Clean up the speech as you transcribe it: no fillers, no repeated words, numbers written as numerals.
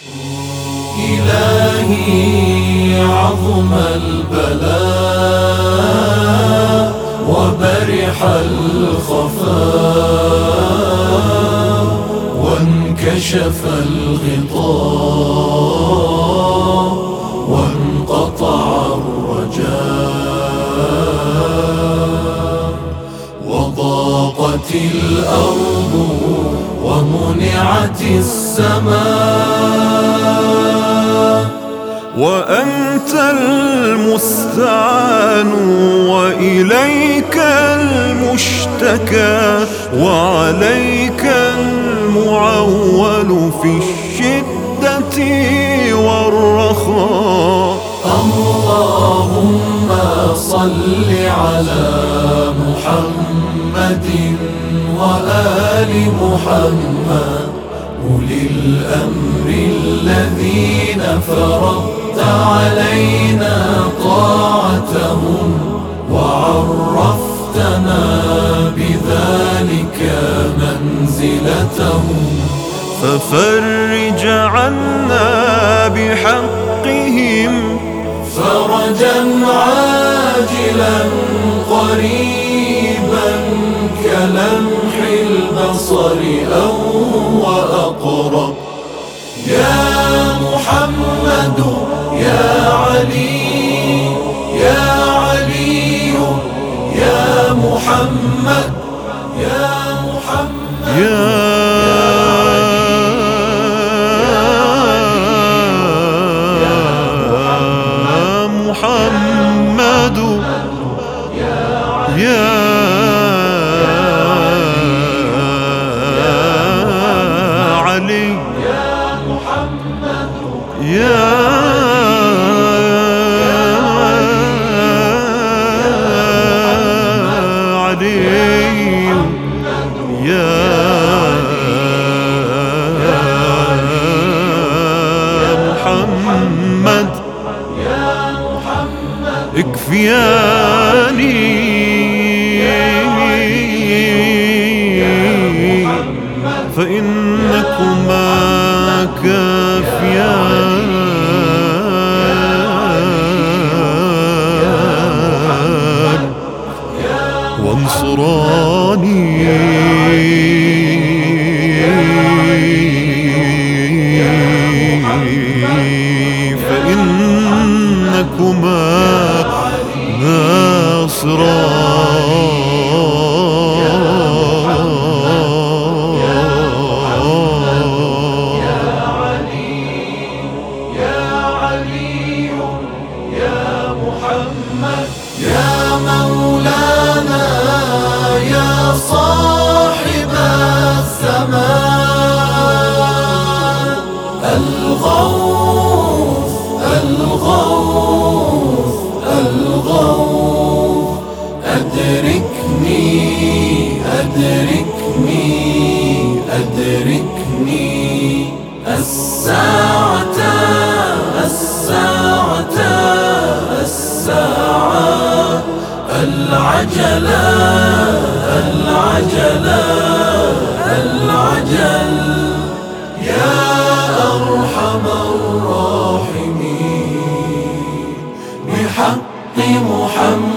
إلهي عظم البلاء وبرح الخفاء وانكشف الغطاء وانقطع الرجاء وضاقت الأرض ومنعت السماء وأنت المستعان وإليك المشتكى وعليك المعول في الشدة والرخاء. اللهم صل على محمد وآل محمد أولي الأمر الذين فرضت علينا طاعتهم وعرفتنا بذلك منزلتهم، ففرج عنا بحقهم فرجا عاجلا قريبا كلمح البصر أو وأقرب. يا محمد يا علي يا علي يا محمد يا محمد يا محمد يا علي يا علي يا محمد اكفياني فإنكما كافيان وانصراني فإنكما يا مولانا يا صاحب الزمان الغوث الغوث الغوث أدركني أدركني أدركني الساعة الساعة الساعة العجلة العجلة العجل. يا أرحم الراحمين بحق محمد